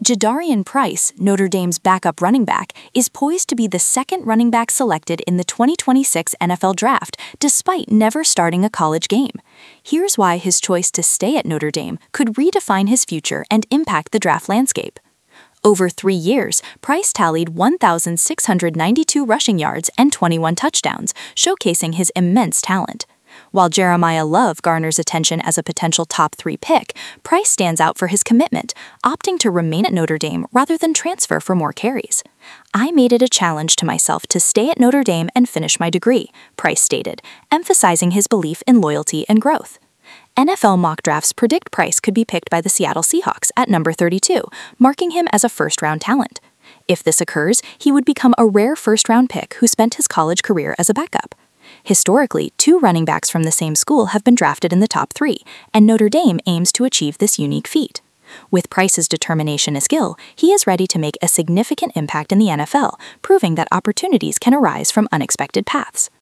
Jadarian Price, Notre Dame's backup running back, is poised to be the second running back selected in the 2026 NFL Draft, despite never starting a college game. Here's why his choice to stay at Notre Dame could redefine his future and impact the draft landscape. Over 3 years, Price tallied 1,692 rushing yards and 21 touchdowns, showcasing his immense talent. While Jeremiah Love garners attention as a potential top 3 pick, Price stands out for his commitment, opting to remain at Notre Dame rather than transfer for more carries. "I made it a challenge to myself to stay at Notre Dame and finish my degree," Price stated, emphasizing his belief in loyalty and growth. NFL mock drafts predict Price could be picked by the Seattle Seahawks at number 32, marking him as a first-round talent. If this occurs, he would become a rare first-round pick who spent his college career as a backup. Historically, 2 running backs from the same school have been drafted in the top 3, and Notre Dame aims to achieve this unique feat. With Price's determination and skill, he is ready to make a significant impact in the NFL, proving that opportunities can arise from unexpected paths.